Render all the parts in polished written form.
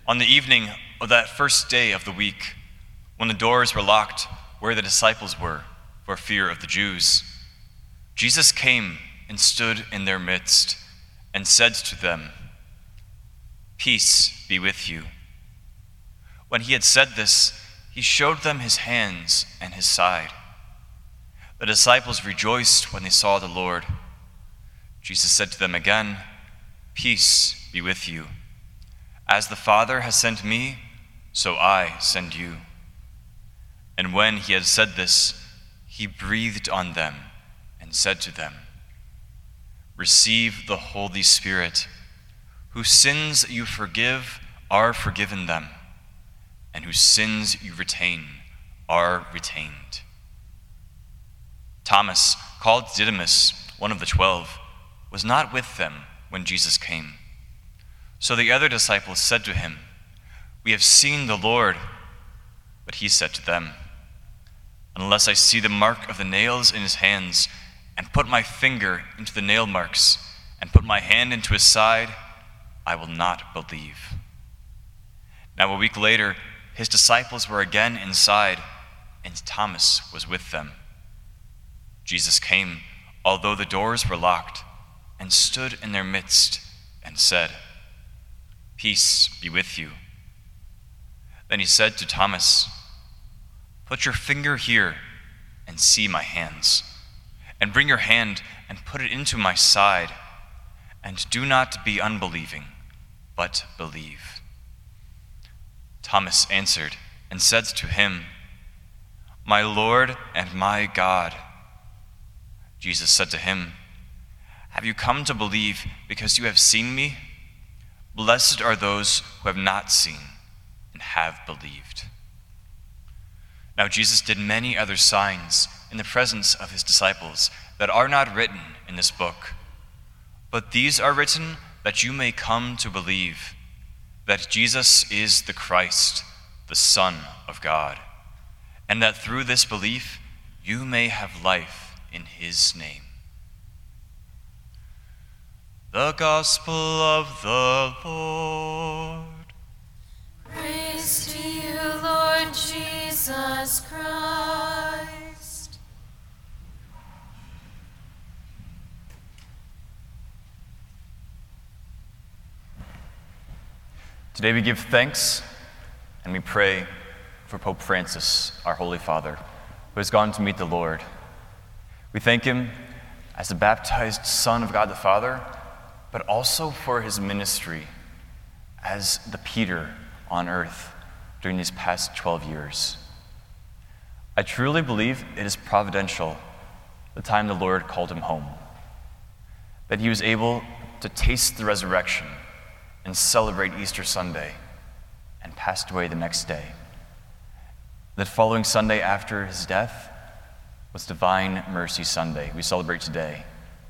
On the evening of that first day of the week, when the doors were locked where the disciples were for fear of the Jews, Jesus came and stood in their midst and said to them, "Peace be with you." When he had said this, he showed them his hands and his side. The disciples rejoiced when they saw the Lord. Jesus said to them again, "Peace be with you. As the Father has sent me, so I send you." And when he had said this, he breathed on them and said to them, "Receive the Holy Spirit. Whose sins you forgive are forgiven them, and whose sins you retain are retained." Thomas, called Didymus, one of the 12, was not with them when Jesus came. So the other disciples said to him, "We have seen the Lord." But he said to them, "Unless I see the mark of the nails in his hands, and put my finger into the nail marks, and put my hand into his side, I will not believe." Now a week later, his disciples were again inside, and Thomas was with them. Jesus came, although the doors were locked, and stood in their midst and said, "Peace be with you." Then he said to Thomas, "Put your finger here and see my hands, and bring your hand and put it into my side, and do not be unbelieving, but believe." Thomas answered and said to him, "My Lord and my God." Jesus said to him, "Have you come to believe because you have seen me? Blessed are those who have not seen and have believed." Now Jesus did many other signs in the presence of his disciples that are not written in this book. But these are written that you may come to believe that Jesus is the Christ, the Son of God, and that through this belief you may have life in his name. The Gospel of the Lord. Praise to you, Lord Jesus Christ. Today we give thanks and we pray for Pope Francis, our Holy Father, who has gone to meet the Lord. We thank him as the baptized Son of God the Father, but also for his ministry as the Peter on earth during these past 12 years. I truly believe it is providential the time the Lord called him home, that he was able to taste the resurrection and celebrate Easter Sunday and passed away the next day. That following Sunday after his death was Divine Mercy Sunday. We celebrate today.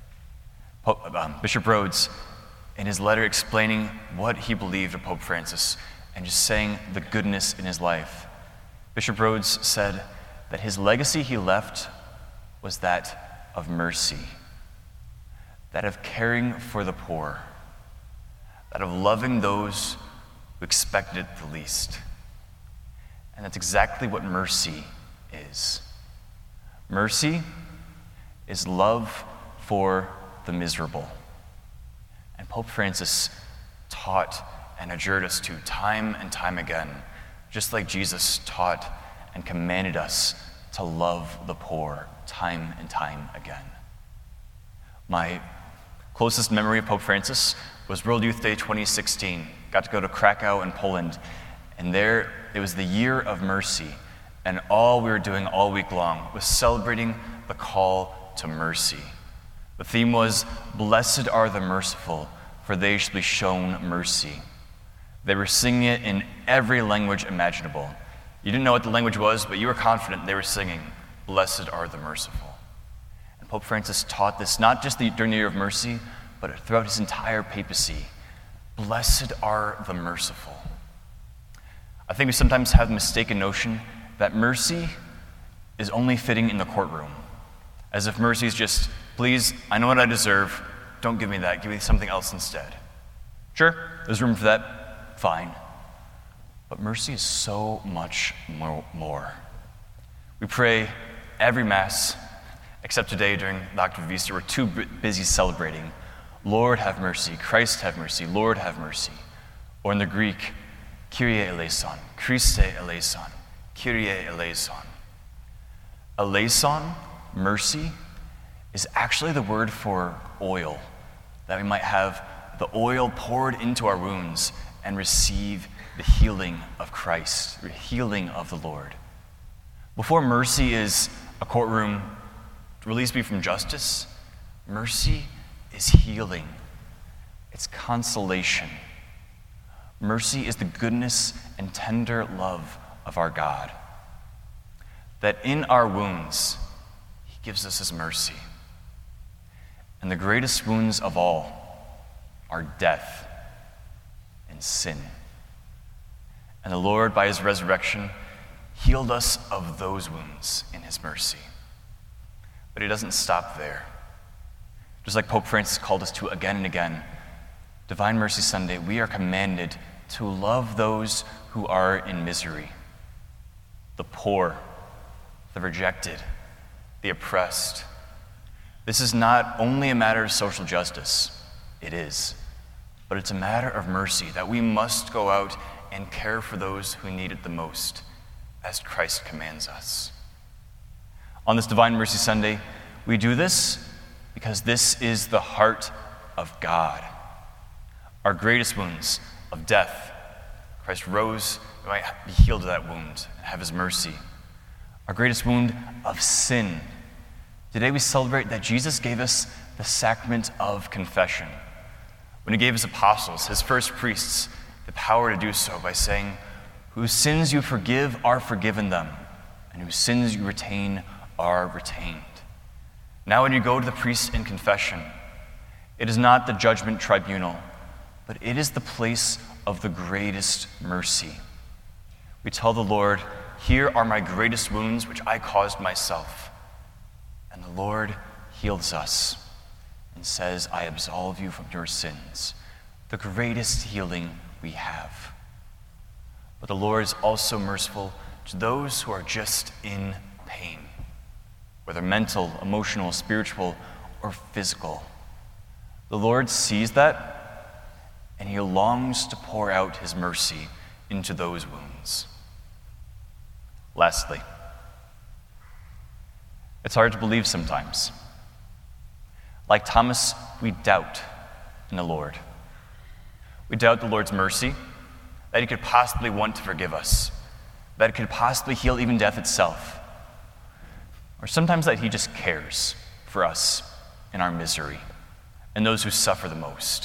Bishop Rhodes, in his letter explaining what he believed of Pope Francis and just saying the goodness in his life, Bishop Rhodes said that his legacy he left was that of mercy, that of caring for the poor, that of loving those who expected it the least. And that's exactly what mercy is. Mercy is love for the miserable. And Pope Francis taught and adjured us to time and time again, just like Jesus taught and commanded us to love the poor time and time again. My closest memory of Pope Francis was World Youth Day 2016. Got to go to Krakow in Poland, and there it was the year of mercy. And all we were doing all week long was celebrating the call to mercy. The theme was, "Blessed are the merciful, for they shall be shown mercy." They were singing it in every language imaginable. You didn't know what the language was, but you were confident they were singing, "Blessed are the merciful." And Pope Francis taught this not just during the year of mercy, but throughout his entire papacy. Blessed are the merciful. I think we sometimes have the mistaken notion that mercy is only fitting in the courtroom, as if mercy is just, "Please, I know what I deserve, don't give me that, give me something else instead." Sure, there's room for that, fine. But mercy is so much more. We pray every Mass, except today during the octave of Easter. We're too busy celebrating, Lord have mercy, Christ have mercy, Lord have mercy. Or in the Greek, Kyrie eleison, Christe eleison, Kyrie eleison. Eleison, mercy, is actually the word for oil, that we might have the oil poured into our wounds and receive the healing of Christ, the healing of the Lord. Before mercy is a courtroom to release me from justice, mercy is healing. It's consolation. Mercy is the goodness and tender love of our God. That in our wounds, he gives us his mercy. And the greatest wounds of all are death and sin. And the Lord, by his resurrection, healed us of those wounds in his mercy. But he doesn't stop there. Just like Pope Francis called us to again and again, Divine Mercy Sunday, we are commanded to love those who are in misery, the poor, the rejected, the oppressed. This is not only a matter of social justice, it is, but it's a matter of mercy that we must go out and care for those who need it the most, as Christ commands us. On this Divine Mercy Sunday, we do this because this is the heart of God. Our greatest wounds of death, Christ rose, we might be healed of that wound and have his mercy. Our greatest wound of sin. Today we celebrate that Jesus gave us the sacrament of confession. When he gave his apostles, his first priests, the power to do so by saying, "Whose sins you forgive are forgiven them, and whose sins you retain are retained." Now when you go to the priest in confession, it is not the judgment tribunal, but it is the place of the greatest mercy. We tell the Lord, "Here are my greatest wounds which I caused myself." And the Lord heals us and says, "I absolve you from your sins," the greatest healing we have. But the Lord is also merciful to those who are just in pain, whether mental, emotional, spiritual, or physical. The Lord sees that, and he longs to pour out his mercy into those wounds. Lastly, it's hard to believe sometimes. Like Thomas, we doubt in the Lord. We doubt the Lord's mercy, that he could possibly want to forgive us, that it could possibly heal even death itself, or sometimes that he just cares for us in our misery and those who suffer the most.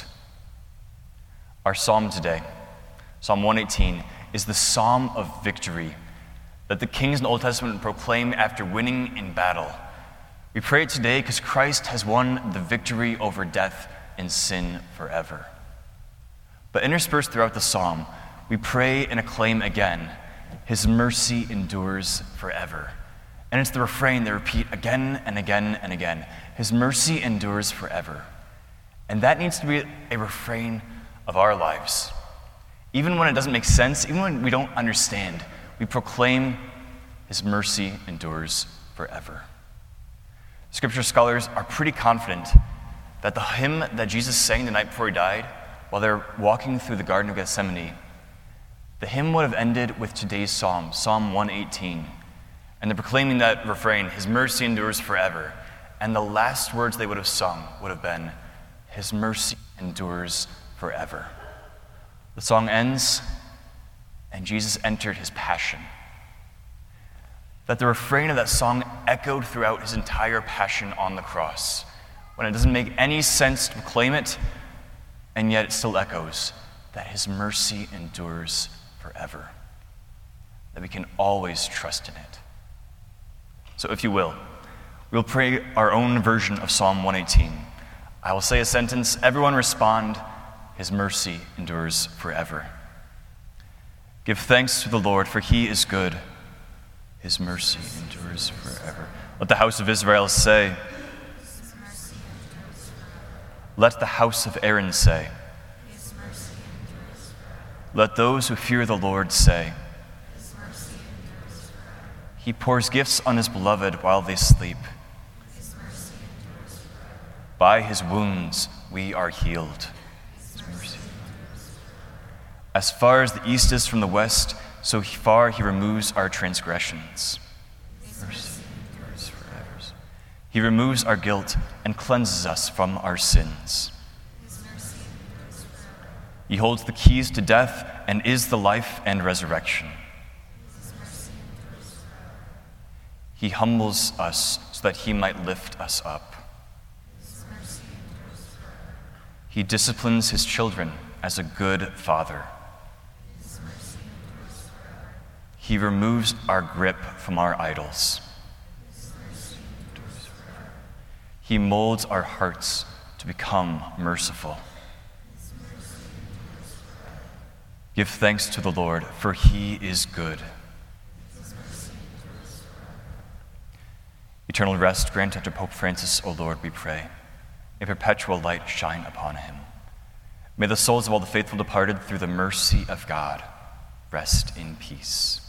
Our psalm today, Psalm 118, is the psalm of victory that the kings in the Old Testament proclaim after winning in battle. We pray it today because Christ has won the victory over death and sin forever. But interspersed throughout the psalm, we pray and acclaim again, "His mercy endures forever." And it's the refrain they repeat again and again and again. His mercy endures forever. And that needs to be a refrain of our lives. Even when it doesn't make sense, even when we don't understand, we proclaim his mercy endures forever. Scripture scholars are pretty confident that the hymn that Jesus sang the night before he died, while they're walking through the Garden of Gethsemane, the hymn would have ended with today's psalm, Psalm 118. And they're proclaiming that refrain, his mercy endures forever. And the last words they would have sung would have been, his mercy endures forever. The song ends, and Jesus entered his passion. That the refrain of that song echoed throughout his entire passion on the cross, when it doesn't make any sense to proclaim it, and yet it still echoes, that his mercy endures forever. That we can always trust in it. So if you will, we'll pray our own version of Psalm 118. I will say a sentence, everyone respond, his mercy endures forever. Give thanks to the Lord, for he is good. His mercy endures forever. Let the house of Israel say. Let the house of Aaron say. Let those who fear the Lord say, He pours gifts on his beloved while they sleep. By his wounds we are healed. As far as the east is from the west, so far he removes our transgressions. He removes our guilt and cleanses us from our sins. He holds the keys to death and is the life and resurrection. He humbles us so that he might lift us up. He disciplines his children as a good father. He removes our grip from our idols. He molds our hearts to become merciful. Give thanks to the Lord, for he is good. Eternal rest grant unto Pope Francis, O Lord, we pray. A perpetual light shine upon him. May the souls of all the faithful departed through the mercy of God rest in peace.